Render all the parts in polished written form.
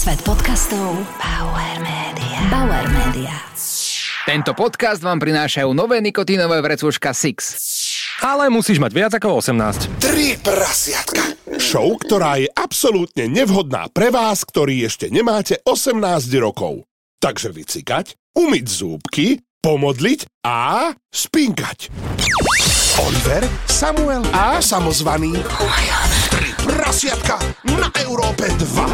Svet podcastov Bauer Media. Bauer Media. Tento podcast vám prinášajú nové nikotínové vrecúška Six. Ale musíš mať viac ako 18. Tri prasiatka. Show, ktorá je absolútne nevhodná pre vás, ktorí ešte nemáte 18 rokov. Takže vycikať, umyť zúbky, pomodliť a spinkať. Oliver, Samuel a samozvaný. Tri prasiatka na Európe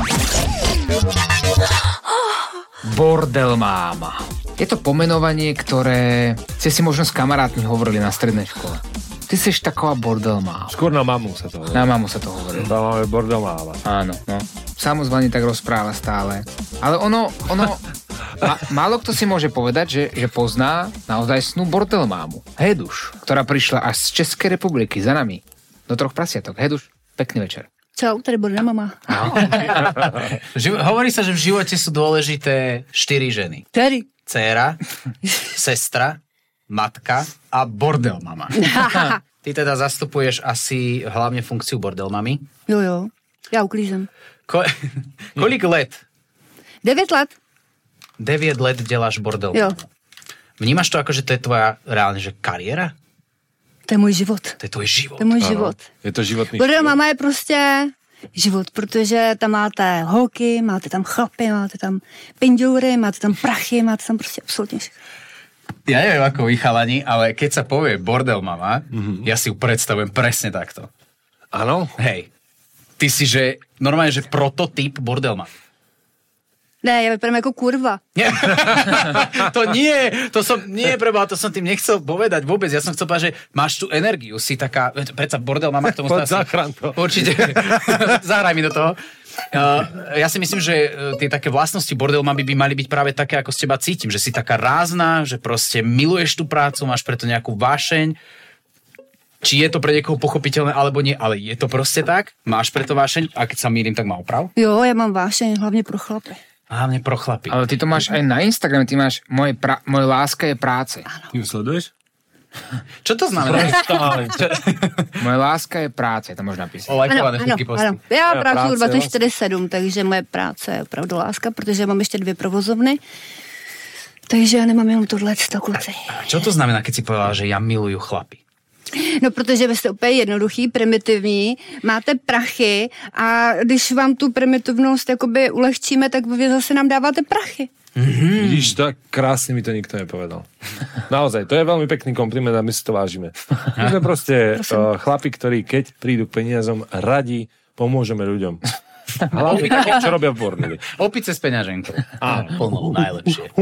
2. Bordel máma. Je to pomenovanie, ktoré ste si možno s kamarátmi hovorili na strednej škole. Ty seš taková bordel máma. Skôr na mamu sa to hovorí. Na mamu sa to hovorí. Tam máme bordel máma. Áno, no. Samozvaný tak rozpráva stále. Ale málo kto si môže povedať, že pozná naozajstnú bordel mámu. Heduš, ktorá prišla až z Českej republiky za nami. Do troch prasiatok. Heduš, pekný večer. Čau, tady bordel mama. Hovorí sa, že v živote sú dôležité 4 ženy. Tady. Dcéra, sestra, matka a bordel mama. Ty teda zastupuješ asi hlavne funkciu bordel mamy. Jo, já uklízem. Kolik let? 9 let. 9 let děláš bordel. Jo. Vnímaš to ako, že to je tvoja reálne, že kariéra? To je můj život. To je tvoj život. To je můj život. Je to životný Bordel mama je prostě život, protože tam máte holky, máte tam chlapy, máte tam pinďoury, máte tam prachy, máte tam prostě absolutně všechno. Ja neviem ako vy chalani, ale keď sa povie bordel mama, ja si ju predstavujem presne takto. Áno? Hej, ty si, že normálne, že prototyp bordel mama. Ne, já vypadám jako kurva. Nie. to som tým nechcel povedať vôbec. Ja som chcel povedať, že máš tú energiu, si taká, predsa bordel mama k tomu Poď zachrán to. Určite, zahraj mi do toho. Ja si myslím, že tie také vlastnosti bordel mamy by mali byť práve také, ako z teba cítim, že si taká rázna, že proste miluješ tú prácu, máš preto nejakú vášeň. Či je to pre niekoho pochopiteľné, alebo nie, ale je to proste tak? Máš preto vášeň? A keď sa mýlim, tak má oprav? Jo, já mám vášeň, hlavně pro chlapy. Hlavne pro chlapy. Ale ty to máš aj na Instagrame, ty máš moje láska je práce. Ty ju sleduješ? Čo to znamená? Moje láska je práce, to možná napísať. Olajkované všetky posty. Ano. Já pracuji práce, 24/7, takže moje práce je opravdu láska, protože mám ještě 2 provozovny. Takže já nemám jenom tohle kluci. Čo to znamená, keď si povedala, že ja miluju chlapy? No, protože vy jste úplně jednoduchý, primitivní, máte prachy a když vám tu primitivnost jakoby ulehčíme, tak vy zase nám dáváte prachy. Vidíš, tak krásne mi to nikto nepovedal. Naozaj, to je veľmi pekný kompliment a my si to vážime. My sme proste chlapi, ktorí keď prídu k peniazom, radi pomôžeme ľuďom. Hlavne, čo robia v bordeli. Opice s peňaženkou. Áno, plnou, najlepšie.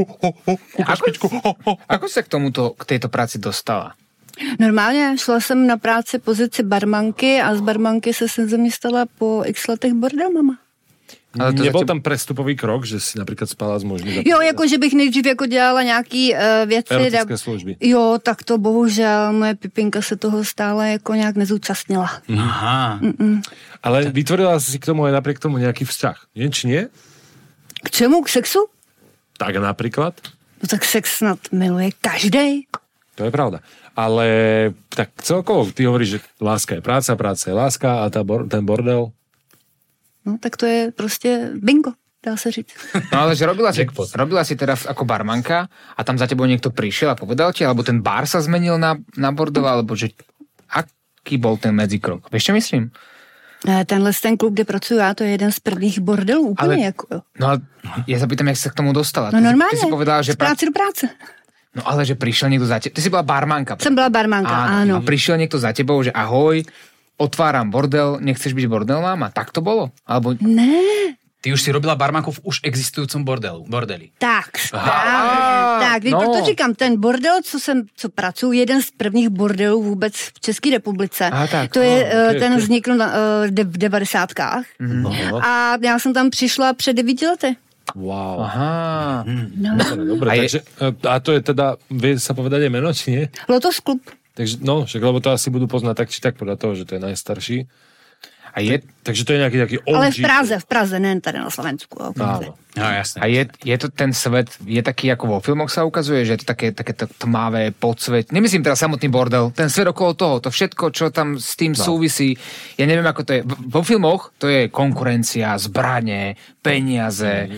Ako sa k tejto práci dostala? Normálně šla jsem na práci pozici barmanky a z barmanky se jsem stala po x letech bordel mama. Ale to nebol tam prestupový krok, že si napríklad spala s mužmi? Jo, jako že bych nejdřív jako dělala nějaký věci. Erotické služby. Jo, tak to bohužel moje pipinka se toho stále jako nějak nezúčastnila. Aha. Ale vytvorila si k tomu aj napriek tomu nejaký vzťah. Nie, či nie? K čemu? K sexu? Tak napríklad? No tak sex snad miluje každej. To je pravda. Ale tak celkovo, ty hovoríš, že láska je práca, práca je láska a ten bordel? No tak to je prostě bingo, dá se říct. No ale že robila si teda ako barmanka a tam za tebou niekto prišiel a povedal ti, alebo ten bar sa zmenil na bordel, alebo že aký bol ten medzikrok? Vieš, čo myslím? Ten klub, kde pracuju já, to je jeden z prvních bordelů úplně. Ale, jako. No ale ja sa pýtam, jak sa k tomu dostala. No normálně, ty si povedala, že z práce do práce. No ale že prišiel niekto za tebou. Ty si bola barmanka. Jsem byla barmanka, áno. A prišiel niekto za tebou, že ahoj, otváram bordel, nechceš byť bordel máma? Tak to bolo? Alebo... Ne. Ty už si robila barmanku v už existujúcom bordeli. Tak, tak, teď proto říkám, ten bordel, co pracuji, jeden z prvních bordelů vůbec v České republice. Tak, to je, ten vznikl v 90kách. A já jsem tam přišla před 9 lety. Wow. Aha. No. Dobre, takže, a to je teda, vie sa povedať aj meno, či nie? Lotos klub. Takže, no, však, lebo to asi budú poznať tak, či tak podľa toho, že to je najstarší. Takže to je nejaký taký OG. Ale v Praze, ne tady na Slovensku. Áno. No, jasne. A je to ten svet, je taký, ako vo filmoch sa ukazuje, že je to také tmavé, podsvet. Nemyslím teraz samotný bordel, ten svet okolo toho, to všetko, čo tam s tým súvisí. Ja neviem, ako to je. Vo filmoch to je konkurencia, zbranie, peniaze,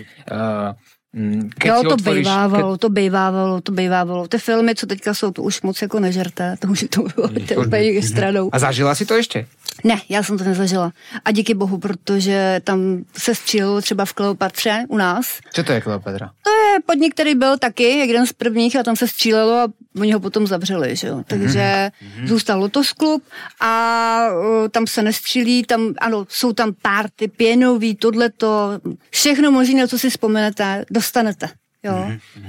to bejvávalo. Ty filmy, co teďka jsou, to už moc jako nežerté, to už to bylo úplně stranou. A zažila si to ještě? Ne, já jsem to nezažila. A díky bohu, protože tam se střílelo třeba v Kleopatře u nás. Co to je Kleopatra? To je podnik, který byl taky jeden z prvních a tam se střílelo a oni ho potom zavřeli, že jo. Takže zůstal Lotos Klub a tam se nestřílí, tam, ano, jsou tam párty, pěnový, tohleto, všechno možné, na co si vzpomenete, dostanete, jo.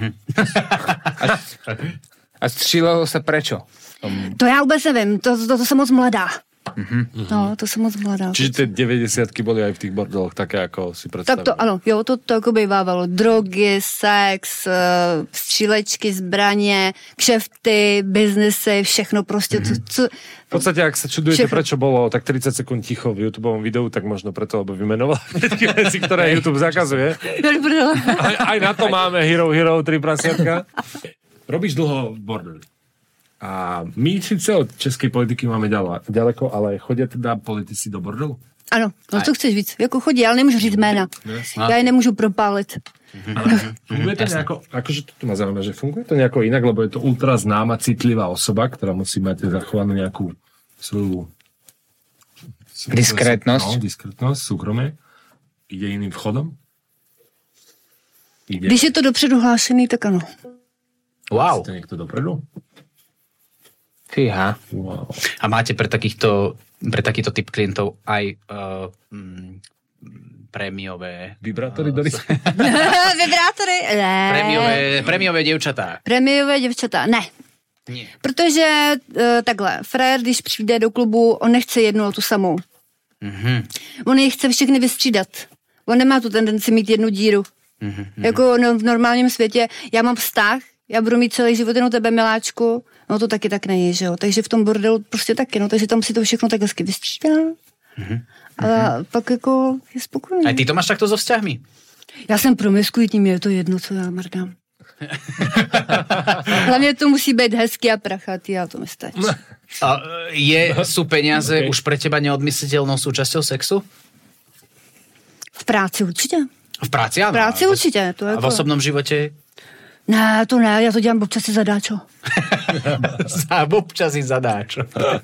A střílelo se prečo? To já vůbec nevím, to jsem moc mladá. No, to jsem moc mladá. Čiže tie 90-ky boli aj v tých bordeloch také, ako si predstavili? Tak to, ano, jo, to jako bývávalo. Drogy, sex, střílečky, zbraně, kšefty, biznesy, všechno prostě. V podstate, ak sa čudujete, prečo bolo tak 30 sekúnd ticho v YouTubeovom videu, tak možno preto, lebo vymenoval všetky veci, ktoré YouTube zakazuje. Aj na to máme Hero 3 prasiatka. Robíš dlho v bordeli. A my síce od českej politiky máme ďaleko, ale chodia teda politici do bordelu? Ano, no co chceš víc? Jako chodí, ale nemůžu říct jména. Já je nemůžu propálit. Funguje to nejako, akože to ma zaujíma, že funguje to nejako inak, lebo je to ultra známa, citlivá osoba, ktorá musí mať zachovanú nejakú svoju diskrétnosť. No, diskrétnosť, súkromie. Ide iným vchodom? Když je to dopředu hlášený, tak ano. Wow. Chce niekto dopredu? Fíha. Wow. A máte pre takýto typ klientov aj prémiové... Vibrátory, Doris? Vibrátory? Ne. Prémiové děvčatá. Prémiové děvčatá, ne. Nie. Protože takhle, frér, když přijde do klubu, on nechce jednu a tu samou. On je chce všechny vystřídat. On nemá tu tendenci mít jednu díru. Jako v normálním světě, já mám vztah, já budu mít celý život jenom tebe, miláčku, no to taky tak není, že jo. Takže v tom bordelu prostě taky, no, takže tam si to všechno tak hezky vystřídá. A pak jako je spokojený. A ty to máš takto so vzťahmi? Já jsem promiskuitní, mě je to jedno, co já mrdám. Hlavně to musí být hezky a prachatý a to mi stačí. A sú peniaze už pre teba neodmysliteľnou súčasťou sexu? V práci určitě. V práci áno. V práci určitě. To A v osobnom živote? Ne, to ne, já to dělám občas si zadáčo. Občas si zadáčo.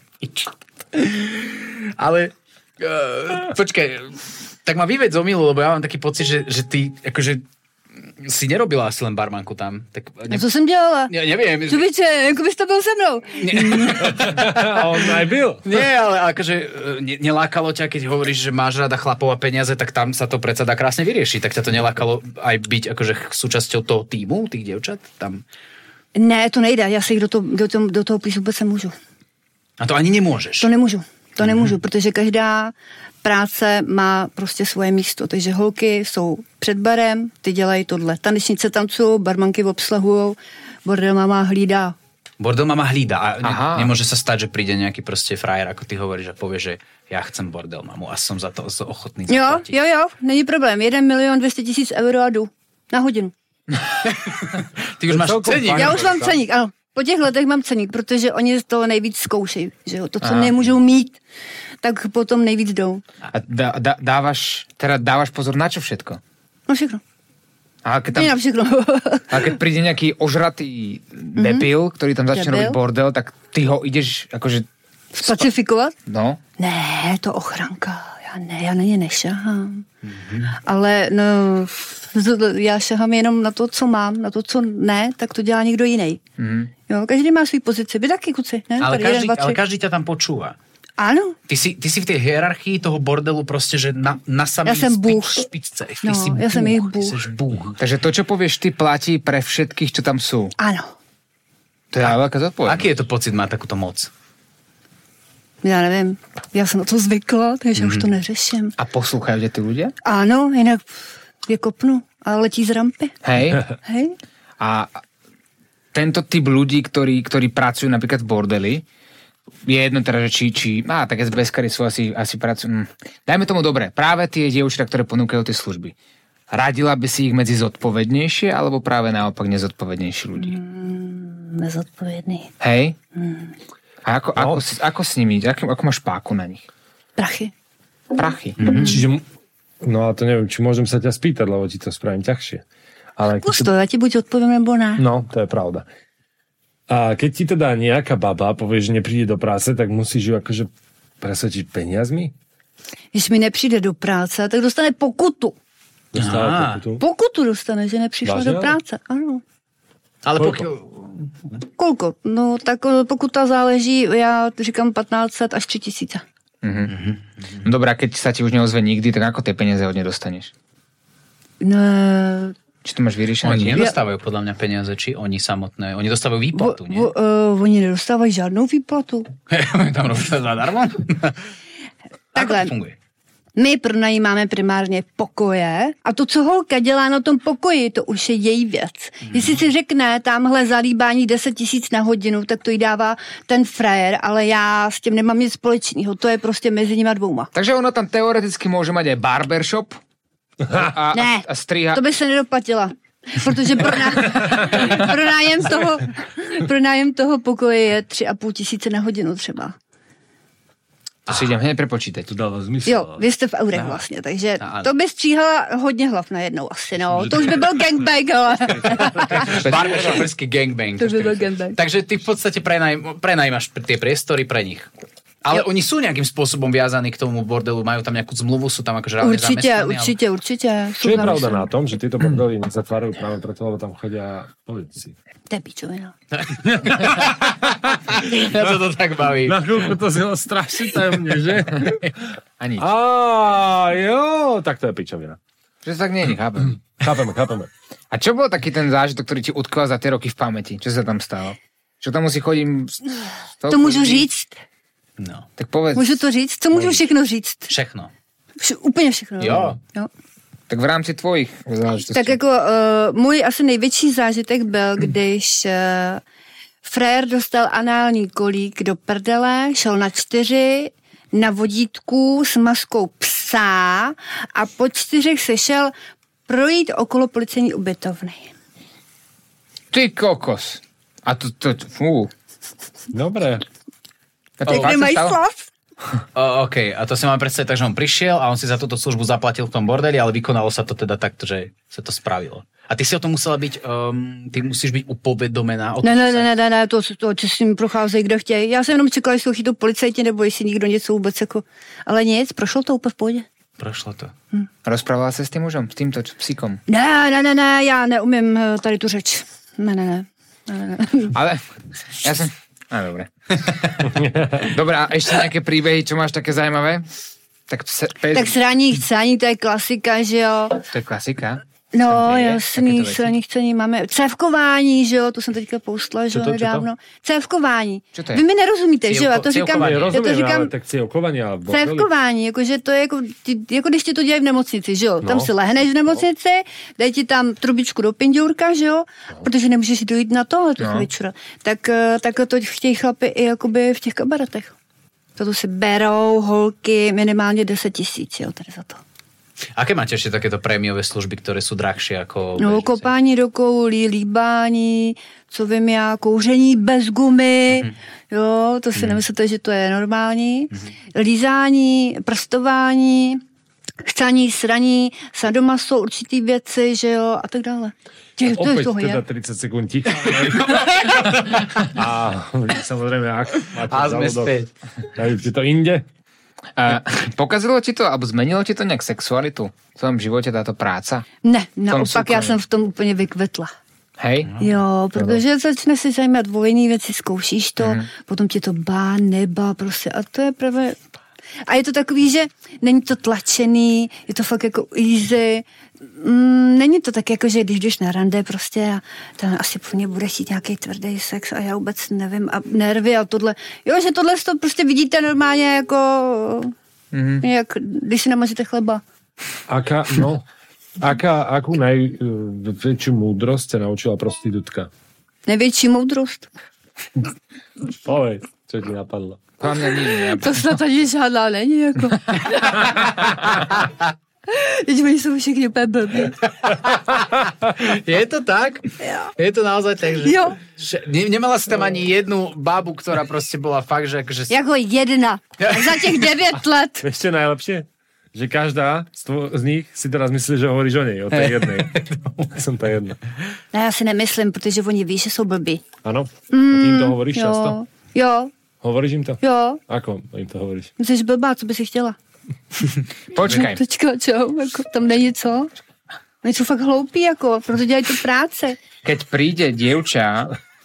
Ale počkaj, tak ma vyveď z omylu, lebo ja mám taký pocit, že ty akože si nerobila asi len barmanku tam. Tak No co jsem dělala? Ja neviem. Čubiče, jako bys to byl se mnou. A on aj byl. Nie, ale akože nelákalo ťa, keď hovoríš, že máš rada chlapov a peniaze, tak tam sa to predsa dá krásne vyriešiť. Tak ťa to nelákalo aj byť akože súčasťou toho týmu, tých dievčat tam? Ne, to nejde, já si jich do toho píšu vůbec nemůžu. A to ani nemôžeš. To nemůžu, protože každá práce má prostě svoje místo. Takže holky jsou před barem, ty dělají tohle. Tanečnice tancují, barmanky obsluhujou, bordel mama hlídá. Bordel mama hlída a nemôže sa stať, že príde nejaký proste frajer, ako ty hovoríš a povie, že ja chcem bordel mamu a som za to ochotný zaplatiť. Jo, není problém. 1 200 000 euro a jdu. Na hodinu. Ty už máš ceník. Já už mám ceník, ano. Po těch letech mám ceník, protože oni to nejvíc zkoušejí. Že jo? To, co nemůžou mít, tak potom nejvíc jdou. A dávaš pozor na čo všetko? No všechno. A keď tam, na všechno. A keď príde nejaký ožratý debil, ktorý tam začne robiť bordel, tak ty ho ideš akože... Spacifikovat? No. Ne, to ochranka. Já na ně nešahám. Ale no, já šahám jenom na to, co mám, na to, co ne, tak to dělá někdo jiný. Jo, každý má svý pozici. Vy taky, kuci. Ne? Ale každý ťa tam počúva. Áno. Ty si v tej hierarchii toho bordelu proste, že na samý špičce. Ja som ich búh. Takže to, čo povieš, ty platí pre všetkých, čo tam sú. Áno. To je veľká zodpovednosť. Aký je to pocit mať takúto moc? Já nevím, já jsem na to zvykla, takže už to neřeším. A poslúchajú ťa tí ľudia? Áno, jinak je kopnu a letí z rampy. Hej. Hej. A tento typ ľudí, ktorí pracujú napríklad v bordeli, je jedno teda, že tak SBS-kari sú asi pracujú. Dajme tomu dobre, práve tie dievčatá, ktoré ponúkajú tie služby. Radila by si ich medzi zodpovednejšie, alebo práve naopak nezodpovednejší ľudí? Nezodpovedný. Hej? A ako s nimi? Ako máš páku na nich? Prachy. Čiže, no a to neviem, či môžem sa ťa spýtať, lebo ti to spravím ťažšie. Ale ja ti buď odpoviem, nebo ne. No, to je pravda. A keď ti teda nejaká baba povie, že nepríde do práce, tak musíš ju akože presvedčiť peniazmi? Když mi nepřijde do práce, tak dostane pokutu. Pokutu dostane, že nepřišla do práce. Ano. Ale Koľko? No tak pokuta záleží, ja říkám 1500 až 3000. No dobrá, keď sa ti už neozve nikdy, tak ako tie peniaze od nej dostaneš? No... Či to máš vyriešené? Oni nedostávajú podľa mňa peniaze, či oni samotné. Oni dostávajú výplatu, nie? Oni nedostávajú žádnou výplatu. Tam robíš zadarmo? Takhle. My pronajímáme primárně pokoje a to, co holka dělá na tom pokoji, to už je její věc. Jestli si řekne tamhle zalíbání 10 000 na hodinu, tak to jí dává ten frajer, ale já s tím nemám nic společného. To je prostě mezi nima dvouma. Takže ono tam teoreticky může mať aj barbershop a striha. To by se nedoplatila. Protože pronájem toho pokoje je 3 500 na hodinu třeba. To si idem hneď prepočítať. To dáva zmysel. Jo, vy jste v eurech vlastně, takže to by stříhala hodně hlav najednou asi, no. To už by byl gangbang, ale... Barbershopperský gangbang. To by byl gangbang. Takže ty v podstate prenajímaš tie priestory pre nich. Ale oni sú nejakým spôsobom viazaní k tomu bordelu, majú tam nejakú zmluvu, sú tam akože reálne zamestnaní. Určite. Čo je pravda na tom, že tieto bordely nezatvárajú práve preto, lebo tam chodia politici. To je pičovina. Ja to tak baví. Na chvíľku to zelo strašne tajomne, že? A nič. Jo, tak to je pičovina. Že tak nie, chápem. Chápeme. A čo bol taký ten zážitok, ktorý ti utkvel za tie roky v pamäti? Čo sa tam stalo? Čo tam musí chodím... To môžu říct. No. Tak povedz. Můžu to říct? Co můžu všechno říct? Všechno. Úplně všechno. Jo. Tak v rámci tvojich zážitostí. Tak jako můj asi největší zážitek byl, když frér dostal anální kolík do prdele, šel na 4 na vodítku s maskou psa a po 4 se šel projít okolo policejní ubytovny. Ty kokos. A to Dobre. Tak nemají slav? OK, a to si mám predstaviť, takže on prišiel a on si za túto službu zaplatil v tom bordeli, ale vykonalo sa to teda takto, že sa to spravilo. A ty si o tom musela byť, ty musíš byť upovedomená. Ne, to s tím procházejí, kdo chtějí. Já jsem jenom čekala, jestli ho chytou policajti, nebo jestli nikdo něco vůbec jako... Ale nic, prošlo to úplně v pohodě. Prošlo to. Rozprávala sa s tým mužom, s týmto psíkom? Ne, já neumím tady tu řeč. Ne. Ale ja som... dobre. Dobre, a ešte nejaké príbehy, čo máš také zaujímavé? Tak sraní, chcání, to je klasika, že jo? To je klasika? No, jasný, sraní, chcení máme. Cévkování, že jo, to jsem teďka poustla, že jo, nedávno. Cévkování. Vy mi nerozumíte, že jo, já to říkám. Tak cévkování, ale cévkování, jakože to je jako když ti to dělají v nemocnici, že jo. Tam si lehneš v nemocnici, dají ti tam trubičku do pinďůrka, že jo, protože nemůžeš dojít na tohle večera. Tak to chtějí chlapi i jakoby v těch kabaretech. To si berou holky minimálně 10 000, jo, tady za to. Aké máte ešte takéto prémiové služby, ktoré sú drahšie ako... No, kopání do koulí, líbání, co vím já, kouření bez gumy, jo, to si nemyslíte, že to je normální. Lízání, prstování, chcání, sraní, sadomaso, určitý věci, že jo, a tak dále. Opäť teda 30 sekúnd ticha. A samozrejme, ak máte žalúdok, dajú to inde. Pokazilo ti to, alebo zmenilo ti to nějak sexualitu v tvojom životě táto práca? Ne, naopak já jsem v tom úplně vykvetla. Hej? Jo, protože začne si zajímat o jiný věci, zkoušíš to, potom ti to neba, prostě a to je právě... A je to takový, že není to tlačený, je to fakt jako easy. Není to tak jako, že když jdeš na rande prostě a tam asi po mně bude chtít nějaký tvrdý sex a já vůbec nevím a nervy a tohle. Jo, že tohle to prostě vidíte normálně jako jak když si namažete chleba. Akú najväčšiu múdrosť sa naučila prostitútka? Největší moudrost? Povedz. Čo ti napadlo? Pro mňa nie. To snad ani žádná není, jako. Teď oni jsou všichni úplně blbí. Je to tak? Jo. Je to naozaj tak, že... Jo. Nemala si tam ani jednu bábu, ktorá proste bola fakt, že... Akože... Jako jedna. Za těch 9 let. Ešte najlepšie? Že každá z nich si teraz myslí, že hovoríš o nej, o tej jednej. Som tá jedna. No já si nemyslím, protože oni ví, že jsou blbí. Áno? A ty im to hovoríš jo. často? Jo. Hovoríš im to? Jo. Ako im to hovoríš? Jsi blbá, co by si chtěla? Počkaj. Teďka, čo? Jako, tam není co? Oni jsou fakt hloupí, jako, proto dělají tu práce. Keď príde dievča,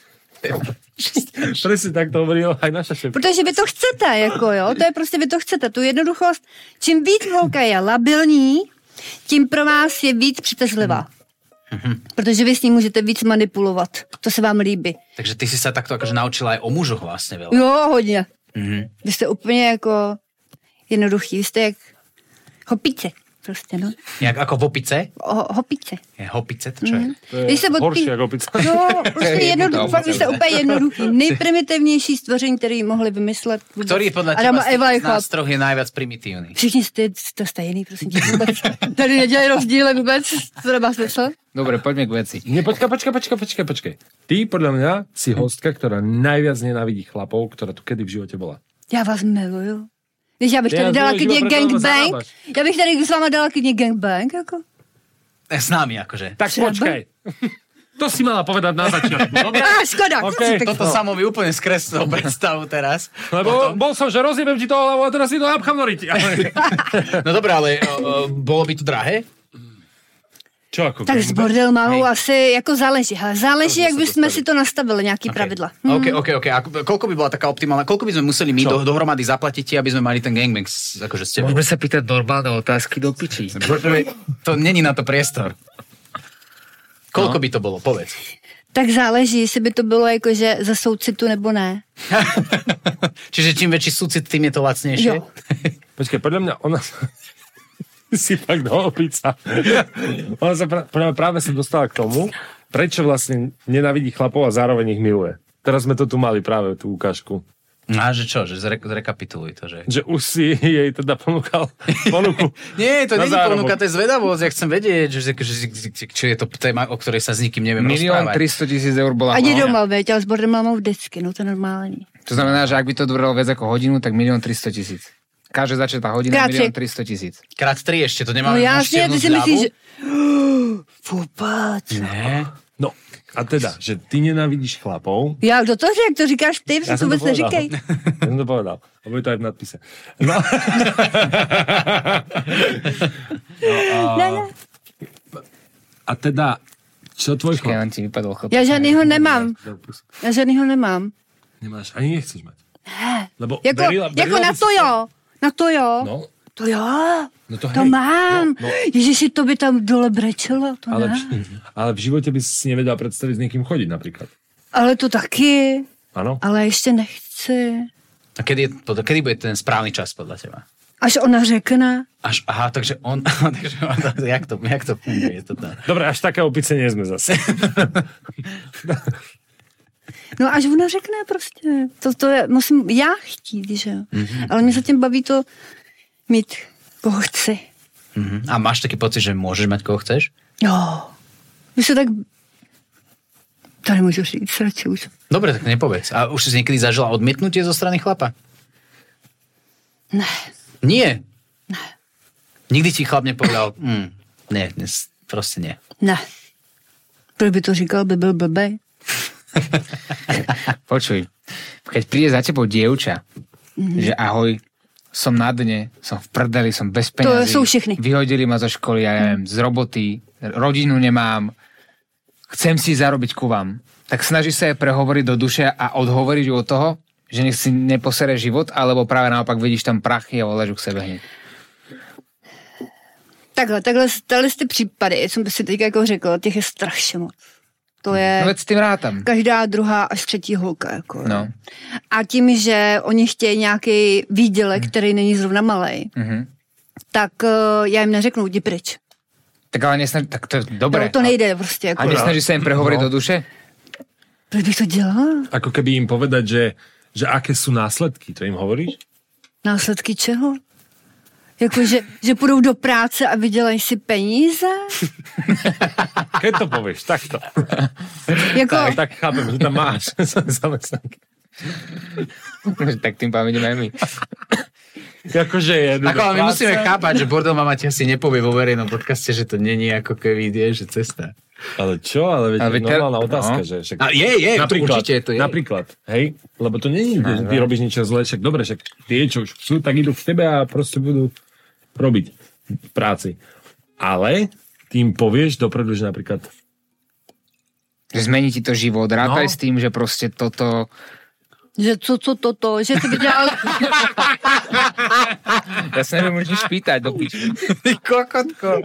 Presne tak to hovorila aj naša šéfka. Protože vy to chcete, jako jo, to je prostě vy to chcete, tu jednoduchost. Čím víc holka je labilní, tím pro vás je víc přitažlivá. Protože vy s ní můžete víc manipulovat. To se vám líbí. Takže ty si sa takto akože naučila aj o mužoch vlastne veľa. Jo, hodně. Vy jste úplně jako jednoduchý, vy jste jak hopice. Prostě, no. Jak ako v opice? Hopice. Je hopice, to čo je? To je horšie ako opica. No, prostě jednoduchý, fakt vy jste úplně jednoduchý. Nejprimitivnější stvoření, který mohli vymyslet. Ktorý podľa Adama, teba z Eva je tých chlap. nás troch je najviac primitívny? Všichni jste stejný, prosím tě, vůbec. Tady nedělají rozdíly vůbec, to nemá smysl. dobre, poďme k veci. Nie, počkaj. Ty, podľa mňa, si hostka, ktorá najviac nenávidí chlapov, ktorá tu kedy v živote bola. Já vás miluju. Víš, já bych Já tady dala miluju, klidně že opravdu gangbang. zarábáš. Já bych tady s váma dala klidně gangbang, jako. S nami akože. Tak Třeba? počkaj. To si mala povedať na začiatku. Dobre? Škoda. OK. Toto samo mi úplne skreslilo predstavu teraz. Lebo bol som, že rozjebem ti to hlavu a teraz si to napchám do ryti. No dobré, ale bolo by to drahé? Čo ako? Tak s bordel mámou asi jako záleží. Ale záleží, jak bychom si to nastavili, nějaký pravidla. OK. A koľko by bola taká optimálna? Koľko by sme museli my dohromady zaplatiť ti, aby sme mali ten gangbang akože s tebou? Môžeme sa pýtať normálne otázky do pičí. To není na to priestor. Koľko by to bolo? Povedz. Tak záleží, jestli by to bylo jakože za soucitu nebo ne. Čiže čím väčší súcit, tým je to lacnejšie? Jo. Počkaj, podľa mňa ona... si fakt opica. Ona sa práve sa dostala k tomu, prečo vlastne nenávidí chlapov a zároveň ich miluje. Teraz sme to tu mali práve, tú ukážku. A že čo? Že zrekapituluj to, že... Že už si jej teda ponúkal ponuku. Nie, to na nie je zárobok. ponuka, to je zvedavosť. Ja chcem vedieť, že čo je to téma, o ktorej sa s nikým neviem 1 rozprávať. 300 000 eur bola Ani hlavňa. doma, veď, ale s bordel mámou vždycky, no to je normální. To znamená, že ak by to dobralo viac ako hodinu, tak 1 300 000. Každá začatá hodina Krát 1 300 000. Krát 3 ešte, to No nemáme jasně, ty si myslíš, že... Vůbec. Ne. No, a teda, že ty nenávidíš chlapov. Já, kdo to řekl? To říkáš ty, Ja to vůbec neříkej. Ja som to povedal. A bude to aj v nadpise. No. A teda, čo tvoj Počkaj, chlap? len ti vypadol chlap. Já žádnýho nemám. Já žádnýho nemám. Nemáš, ani nechceš mať. Lebo Jako, jako na by to si- jo. Na to jo. No, To jo. no to, To hej. mám. No, no. Ježiši, to by tam dole brečelo. To Ale, ne. ale v živote by si nevedela predstaviť s niekým chodiť napríklad. Ale to taky. Áno? Ale ještě nechci. A kedy bude ten správny čas podľa teba? Až ona řekne. Aha, takže on... jak to funguje? Dobre, až také opice nie sme zase. No až ona řekne prostě. To je, musím já chtít, že jo. Ale mě zatím baví to mít koho chci. A máš taký pocit, že môžeš mať koho chceš? Jo. Vy se tak... To nemůžu říct, radši už. Dobre, tak nepovedz. A už si niekedy zažila odmietnutie zo strany chlapa? Ne. Nie. Nikdy ti chlap nepovedal, ne, proste nie. Ne. Proč by to říkal, by byl blbej? Počuj, keď príde za tebou dievča, že ahoj, som na dne, som v prdeli, som bez peňazí. sú všechny. Vyhodili ma zo školy, ja neviem, z roboty, rodinu nemám, chcem si zarobiť ku vám. Tak snaží sa je prehovoriť do duše a odhovoriť ju od toho, že nech si neposere život, alebo práve naopak vidíš tam prachy a voláš k sebe hneď. Takhle ty případy, co by si teď jako řekl, těch je strašně moc. To je No veď s tým rátam. každá druhá až třetí holka. Jako. No. A tím, že oni chtějí nějaký výdělek, který není zrovna malej, tak já jim neřeknu, jdi pryč. Tak ale nesnaží, tak to je dobré. No, to nejde prostě. Jako. A nesnaží sa im prehovoriť do duše? Proč bych to dělala? Ako keby im povedať, že Že aké sú následky, to im hovoríš? Následky čeho? Jako, že půjdou do práce a vydělají si peníze? Keď to povieš, takto. Jako... Tak chápem, že tam máš zamestnanky. Tak tým pádom ideme aj my. Akože je. Ako, ale my musíme chápať, že bordel mama ti asi nepovie vo verejnom podcaste, že to není ako keby je, že cesta. Ale čo? Ale veď normálna otázka, že... Však, napríklad, určite to je. Napríklad, hej? Lebo to nie je, že ty robíš niečo zlé, však dobre, však tie, čo už sú, tak idú v tebe a proste budú robiť v práci. Ale tým povieš dopredu, že napríklad... Že zmení ti to život. Rátaj s tým, že proste toto... Že toto, že si viděl... Ja sa neviem už nič pýtať do piči. Ty kokotko.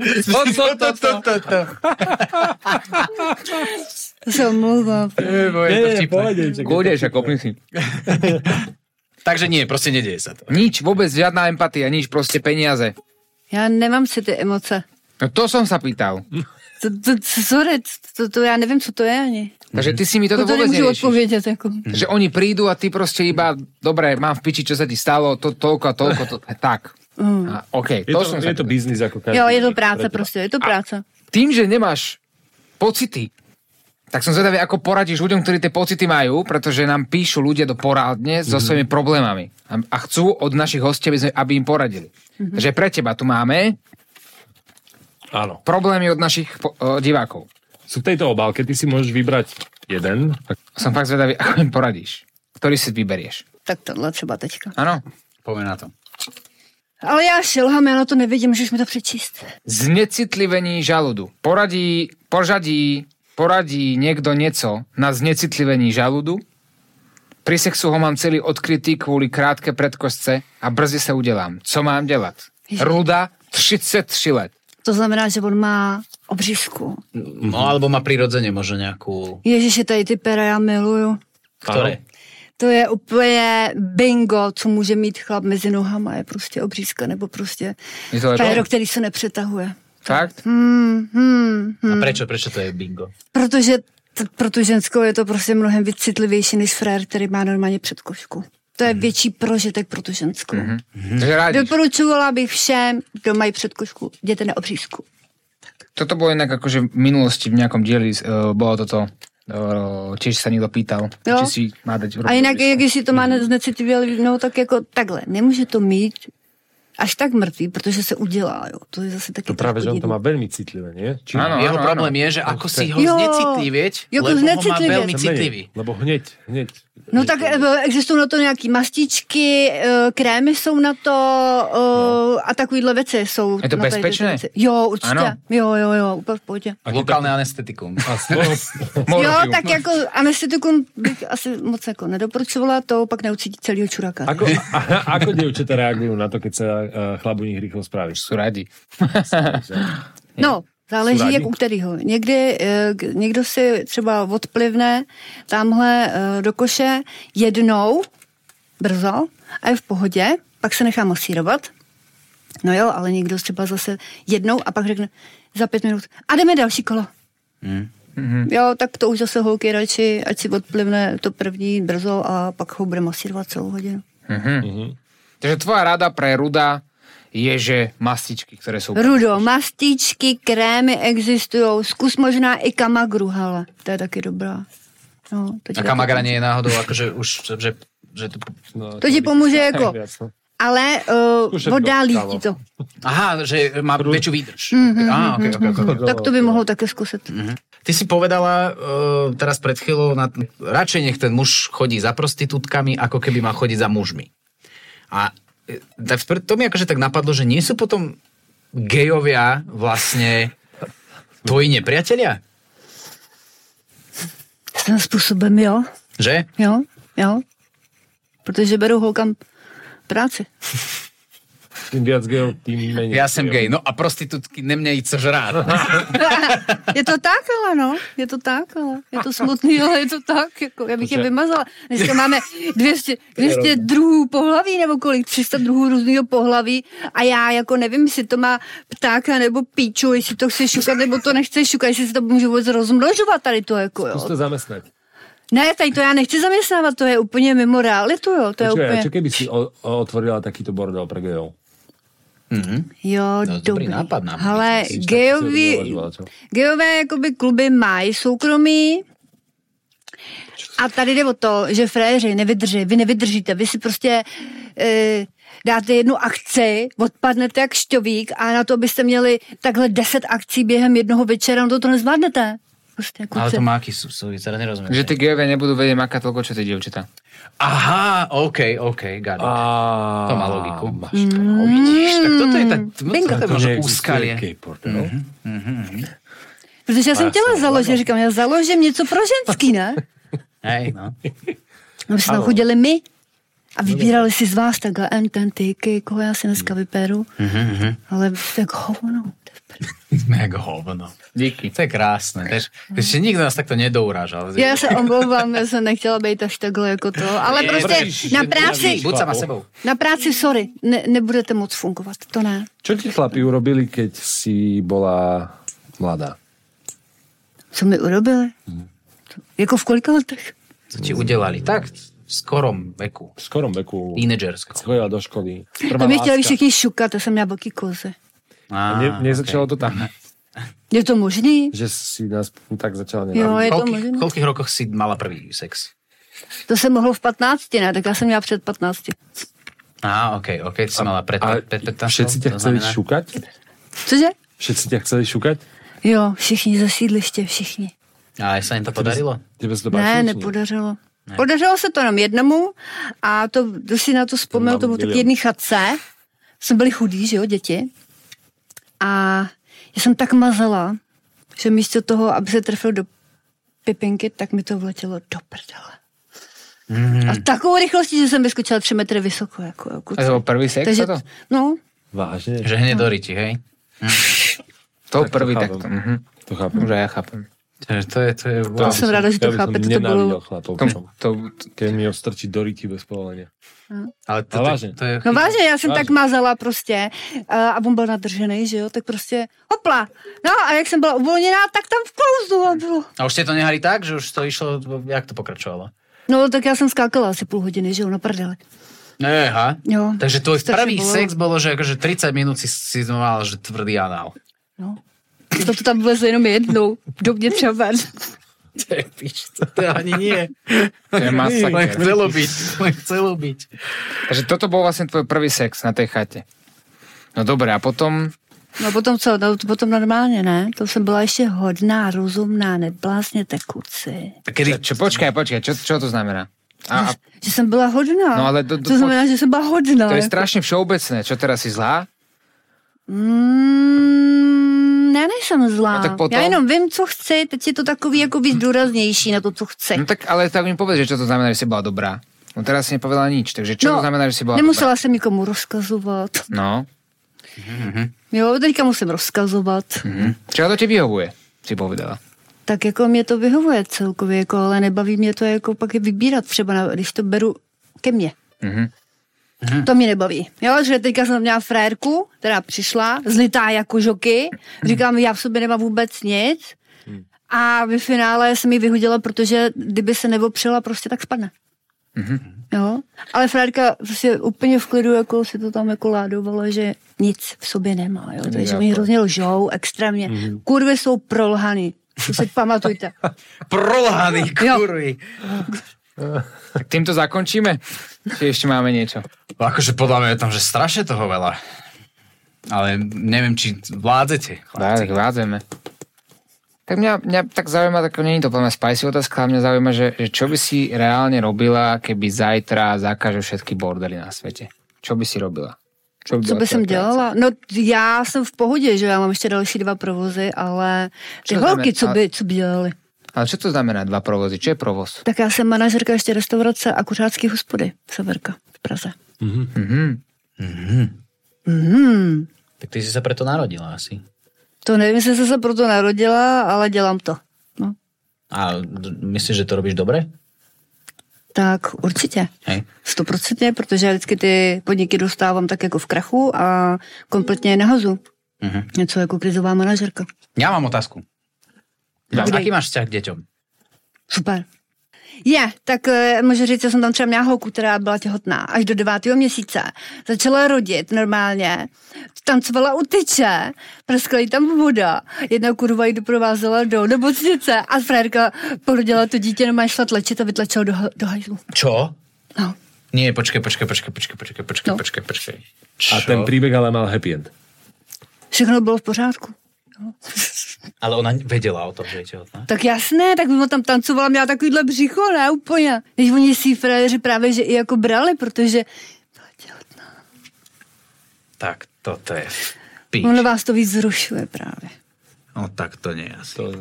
To sa omlouvám. Kúdeš a kopni si. Takže nie, proste nedieje sa to. Nič, vôbec žiadna empatia, nič, proste peniaze. Já nemám si ty emoce. No to som sa pýtal. Sorry, to já nevím, co to je ani. Takže ty si mi toto To vôbec nemůžu neriešiš. odpovědět. Jako. Že oni prídu a ty proste iba, dobre, mám v piči, čo sa ti stalo, toľko a toľko, tak. A, OK, Je to biznis ako každý. Jo, je to práce prostě, je to práce. Tým, že nemáš pocity, tak som zvedavý, ako poradíš ľuďom, ktorí tie pocity majú, pretože nám píšu ľudia do porádne so svojimi problémami a chcú od našich hostí, aby im poradili. Takže pre teba tu máme Áno. problémy od našich divákov. Sú v tejto obálke, ty si môžeš vybrať jeden. Som fakt zvedavý, ako im poradíš. Ktorý si vyberieš. Tak tohle třeba teďka. Áno. Poďme na to. Ale já šilhám, já na to nevidím, můžeš mi to přečíst. Znecitlivení žaludu. Poradí niekto nieco na znecitlivení žaludu? Pri sexu ho mám celý odkrytý kvôli krátke predkostce a brzy sa udelám. Co mám dělat? Ruda, 33 let. To znamená, že on má obřízku. No, alebo má prirodzene možno nejakú... Ježiši, tady ty pera já miluju. Ktoré? To je úplně bingo, co může mít chlap mezi nohama, je prostě obřízka, nebo prostě Je to péro, který se nepřetahuje. Fakt? A prečo to je bingo? Protože pro tu ženskou je to prostě mnohem víc citlivější než frér, který má normálně předkošku. To je větší prožitek pro tu ženskou. Takže radíš. Doporučovala bych všem, kdo mají předkošku, jděte na obřízku. Toto bolo inak akože v minulosti v nejakom dieli bolo toto, tiež sa niekto pýtal, Jo. či si má dať A jinak, jak jestli to má znecitlivělý, no tak jako takhle, nemůže to mít až tak mrtvý, protože se udělá, jo. To je zase taky To práve, že on to divný. má veľmi citlivé, nie? Či... Áno, Jeho áno, problém áno. je, že ako si ho Jo. znecitlivieť, Jako lebo ho má znecitlivieť. veľmi citlivý. Lebo hneď. No tak existují na to nějaký mastičky, krémy jsou na to a takovýhle věci jsou. Je to na tady tyto bezpečné? věci. Jo, určitě. Ano. Jo, úplně v pohodě. Lokálne anestetikum. A z toho... Jo, tak jako anestetikum bych asi moc jako nedoporučovala, to pak neucítí celýho čuraka. Ako dievčatá reagujú na to, keď sa chlap u nich rýchlo spraví? Sú radi. No, záleží rádi? jak u kterýho. Někdo si třeba odplivne tamhle do koše jednou, brzo, a je v pohodě, pak se nechá masírovat. No jo, ale někdo třeba zase jednou a pak řekne za 5 minut a jdeme další kolo. Jo, tak to už zase holky radši, ať si odplivne to první brzo a pak ho bude masírovat celou hodinu. Takže tvoja rada pre Ruda je, že mastičky, ktoré sú... Rudo, mastičky, krémy existují, zkus možná i kamagru, hele, to je taky dobrá. No, to A kamagra nie je náhodou, akože už, že to... To ti pomůže jako, Viac, no. ale Skúšať voda to, lítí to. Aha, že má väčšiu výdrž. Okay. Tak to by mohol také skúsiť. Ty si povedala teraz pred chvíľou, radšej nech ten muž chodí za prostitútkami, ako keby má chodiť za mužmi. A tak to mi akože tak napadlo, že nie sú potom gejovia vlastne tvoji nepriatelia? Svým způsobem jo. Že? Jo. Protože berou holkám práci. Tým viac gejov, tým menej. Ja som gej. No a prostitútky nemějí co žrát. Je to tak, ale no. Je to tak, ale je to smutný, ale je to tak. Jako, já bych je vymazala. Dneska máme 200 druhů pohlaví, nebo kolik? 300 druhů různýho pohlaví. A já jako nevím, jestli to má ptáka nebo píču, jestli to chce šukat, nebo to nechce šukat, jestli se to může vůbec rozmnožovat tady to, jako jo. Skús to zamestnať. Ne, tady to já nechci zaměstnávat, to je úplně mimo realitu, jo. To je Počkaj, úplně... čo keby si otvorila takýto bordel pre gejov? Jo, No, dobrý dobrý. nápad nám. Ale Si gejové jakoby kluby mají soukromí a tady jde o to, že fréři nevydrží, vy nevydržíte, vy si prostě dáte jednu akci, odpadnete jak šťovík a na to byste měli takhle 10 akcí během jednoho večera, no to nezvládnete. Prostě, Ale to má aký súvisí, teda nerozumiem. Že tí gejovia nebudú vedieť makať toľko, čo tie dievčatá. Aha, OK, got it. To má logiku. No, Vidíš, tak toto je Bingo. to je možno úskalie. Protože já jsem chtěla založit, říkám, já založím něco pro ženský, ne? Hej, no. My jsme tam chodili my a vybírali si z vás takhle ten tyky, koho já si dneska vyperu. Ale tak hovno. Jak hovno. Díky. To je krásne. Ešte nikto nás takto nedourážal. Já se omlouvám, já jsem nechtěla být až takhle jako to, ale prostě na práci, Buď sama sebou. na práci, sorry, nebudete moc fungovat, to ne. Čo ti chlapi urobili, keď si bola mladá? Co mi urobili? Jako v kolika letech? Co ti udelali? Tak v skorom veku. V skorom veku. Tínedžersko. Chodila do školy. To mě chtěli všichni šukat, to jsem měla velký kozy. Nezačalo to tam, Je to možný? že si nás tak začala Jo, nenávidiť. je to V možný. koľkých rokoch si mala prvý sex? To se mohlo v 15, ne? Tak já jsem měla před 15. OK, ty si mala pred A 15. všetci ťa chceli šukať? Cože? Všetci ťa chceli šukať? Jo, všichni ze sídliště, všichni. Ale sa im to podarilo? Tebe sa to Ne, páčilo? nepodařilo. Podařilo se to jenom jednomu a to, kdo si na to vzpomněl, to bylo taky jedný chatce. Jsme byli chudí, že jo, děti. A já jsem tak mazala, že místo toho, aby se trefil do pipinky, tak mi to vletělo do prdele. A takovou rychlostí, že jsem vyskočila 3 metry vysoko. Jako A to bol prvý sex Takže, toto? no, Vážne? Že hneď do ryti, hej? To Tak to prvý chápem. takto. To chápem. Už aj ja chápem. To je to jsem ráda, že to chápete, to bylo... chlapov. Keď Keď mi ho strčí do ryti bez povolenia. Ale Ale vážne. to je... No vážně, já jsem Vážně. tak mazala prostě a on byl nadržený, že jo, tak prostě hopla. No a jak jsem byla uvolněná, tak tam vklouznu a bylo. A už ste to nehali tak, že už to išlo, jak to pokračovalo? No tak já jsem skákala asi půl hodiny, že jo, na prdele. Aha. Jo. Takže tvoj Strašne prvý bolo. sex bolo, že akože 30 minút si mal, že tvrdý anál. No. To tam vlezlo jenom jednou. Do mě třeba. To je pič, to ani nie. To je masaker. Len chcelo byť. Takže toto bol vlastne tvoj prvý sex na tej chate. No dobré, a potom... No potom co? No, potom normálně, ne? To jsem byla ještě hodná, rozumná, neblázněte kuci. Počkaj, čo to znamená? A Že jsem byla hodná. No, ale to znamená, že jsem byla hodná. to je jako. strašne všeobecné. Čo teraz si zlá? Já nejsem zlá. No, tak potom- Já jenom vím, co chci, teď je to takový jako víc důraznější na to, co chci. No tak, ale tak mi povedz, že čo to znamená, že si bola dobrá. No teraz si nepovedala nič, takže čo to znamená, že si bola nemusela jsem nikomu rozkazovat. dobrá? No. Jo, teďka musím rozkazovat. Čo to ti vyhovuje, si povedala. Tak jako mě to vyhovuje celkově, jako, ale nebaví mě to jako pak je vybírat třeba, když to beru ke mně. To mě nebaví. Jo, že teďka jsem měla frérku, která přišla, zlitá jako žoky, říkám, já v sobě nemám vůbec nic a ve finále jsem ji vyhodila, protože kdyby se neopřela, prostě tak spadne. Jo, ale frérka prostě úplně v klidu, jako si to tam jako ládovala, že nic v sobě nemá, jo, takže mi hrozně lžou, extrémně. Kurvy jsou prolhaný, to si pamatujte. Prolhaný, kurvy. Tak týmto zakončíme? Či ešte máme niečo? Akože podľa mňa je tam, že strašne toho veľa. Ale neviem, či vládzete. Tak vádzeme. Tak mňa tak zaujíma, tak nie je to plná spicy otázka, ale mňa zaujíma, že čo by si reálne robila, keby zajtra zakážu všetky bordely na svete? Čo by si robila? Co by jsem dělala? No já jsem v pohodě, že já mám ještě další 2 provozy, ale ty Čo holky, znamená- co by dělali? Ale čo to znamená 2 provozy? Čo je provoz? Tak já jsem manažerka ještě restaurace a kuřácký hospody Severka v Praze. Tak ty si sa preto narodila asi. To nevím, jestli jsem se proto narodila, ale dělám to. No. A myslíš, že to robíš dobre? Tak určitě. Hej. 100%, protože já vždycky ty podniky dostávám tak jako v krachu a kompletně je nahazu. Něco jako krizová manažerka. Ja mám otázku. Dej. Aký máš vzťah k deťom? Super. Tak můžu říct, že jsem tam třeba měla holku, která byla těhotná až do 9. měsíce. Začala rodit normálně, tancovala u tyče, praskla jí tam voda, jedna kurva jí doprovázela do nemocnice a frérka porodila to dítě, normálně šla tlačit a vytlačila do hajzlu. Čo? No. Nie, počkej. No. Čo? A ten príbeh ale mal happy end. Všechno bylo v pořádku. No. Ale ona vedela o tom, že je těhotná? Tak jasné, tak mimo tam tancovala, měla takovýhle břicho, ne úplně. Když oni si frajeři právě, že i jako brali, protože byla těhotná. Tak toto je píč. Ono vás to víc zrušuje právě. No tak to nie asi. To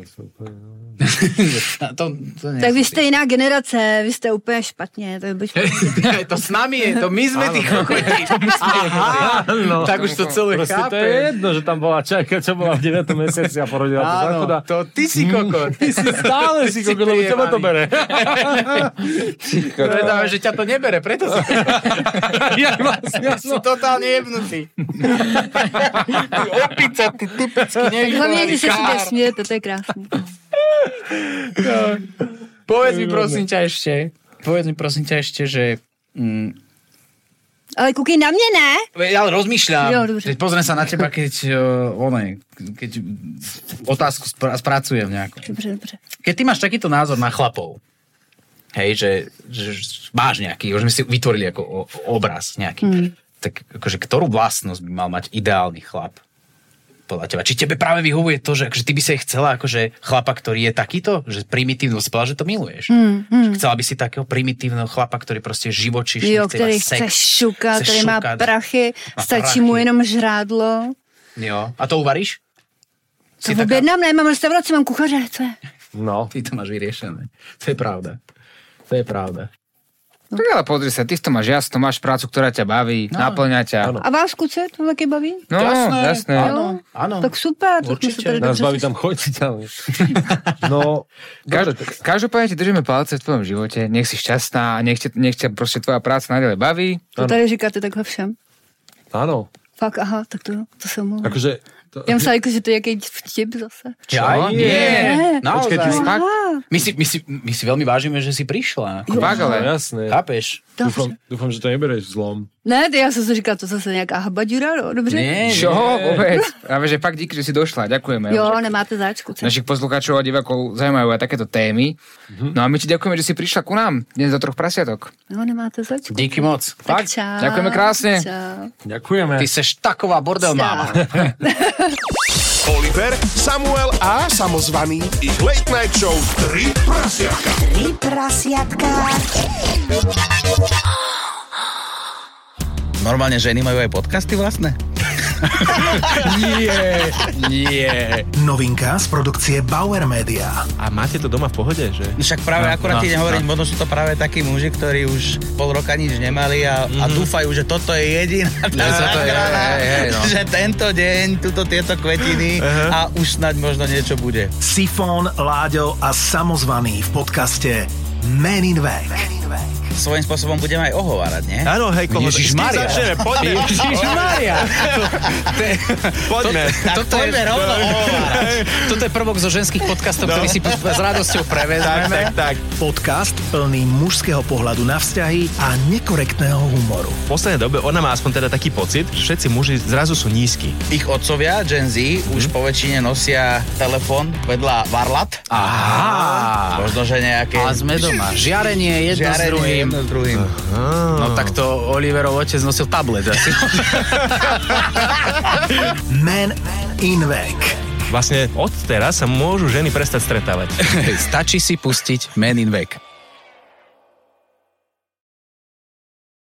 nie tak vy jste jiná generace, vy jste úplně špatně. To s nami je, to my sme tí kokoti. No. Tak už to celé Proste chápem. to je jedno, že tam bola čajka, čo bola v 9. mesiaci a porodila to záchoda. To ty si kokot. Ty si stále si kokot, lebo teba to bere. Predáme, že ťa to nebere, preto si... Ja som totálne jebnutý. Ty opica, ty typicky nevychovaný. Hlavně, když se si smějete, to je krásný. Povedz mi prosím ťa ešte, že... Ale koukej na mě, ne? Ja rozmýšľam. Jo, dobře. Pozriem sa na teba, keď otázku spracujem nejako. Dobře. Keď ty máš takýto názor na chlapov, hej, že máš nejaký, už sme si vytvorili ako obraz nejaký, tak akože ktorú vlastnosť by mal mať ideálny chlap podľa teba? Či tebe práve vyhovuje to, že akože ty by si chcela akože chlapa, ktorý je takýto, že primitívny, si povedala, že to miluješ. Chcela by si takého primitívneho chlapa, ktorý proste živočišný, jo, který chce šukat, který má prachy, stačí mu jenom žrádlo. Jo, a to uvaríš? To objednám, ne, mám restauraci, mám kuchaře, co je? No. Ty to máš vyriešené. To je pravda. Tak ale pozri sa, ty to máš jasno, máš prácu, ktorá ťa baví, naplňa ťa. A vás, kuce, to taky baví? No, jasné. Áno. Tak super. Určite. Nás baví tam chodiť, ale... No, Každopádne ti držíme palce v tvojom živote, nech si šťastná a nech ťa proste tvoja práca nadalej baví. To tady říkáte takhle všem. áno. Fakt, aha, tak to se omlouvám. Akože... Já myslím, jako, že to je jaký vtip zase. Ja? Nie. Počkej, ty si fakt? My si veľmi vážime, že si prišla. Fakt, ale jasné. Chápeš? Dúfam, že to nebereš zlom. Ne, já jsem si říkala, to zase nějaká habaďura, no, dobře? Nie. čo? Vôbec. Práve, že fakt díky, že si došla. Ďakujeme. Jo, nemáte záčku. Našich poslucháčov a divákov zaujímajú aj takéto témy. No a my ti ďakujeme, že si prišla ku nám dnes do 3 prasiatok. Jo, nemáte záčku. Díky moc. Tak čau. Ďakujeme krásne. Čau. Ďakujeme. Ty seš taková bordel máma. Oliver, Samuel a samozvaný ich Late Night Show 3 prasiatka. 3 prasiatka. Normálne ženy majú aj podcasty vlastné? Nie. Novinka z produkcie Bauer Media. A máte to doma v pohode, že? Však práve akurát ti nehovorím, možno sú to práve takí muži, ktorí už pol roka nič nemali a dúfajú, že toto je jediná že tento deň, tieto kvetiny a už snáď možno niečo bude. Sifón, Láďo a samozvaný v podcaste Man in Vek. Svojím spôsobom budeme aj ohovárať, nie? Áno, hej, koho... Ježišmaria. Poďme. Ježišmaria. Poďme. Poďme rovno ohovárať. Toto je prvok zo ženských podcastov, ktorý si s radosťou prevezmeme. Tak. Podcast plný mužského pohľadu na vzťahy a nekorektného humoru. V poslednej dobe ona má aspoň teda taký pocit, že všetci muži zrazu sú nízki. Ich otcovia, Gen Z, už po väčšine nosia telefón vedľa varlat. Aha. Možno, že nejaké... A sme doma. Žiarenie jedno s druhým. No tak to Oliverov otec nosil tablet asi. Man in Vek. Vlastne od teraz sa môžu ženy prestať stretávať. Stačí si pustiť Man in Vek.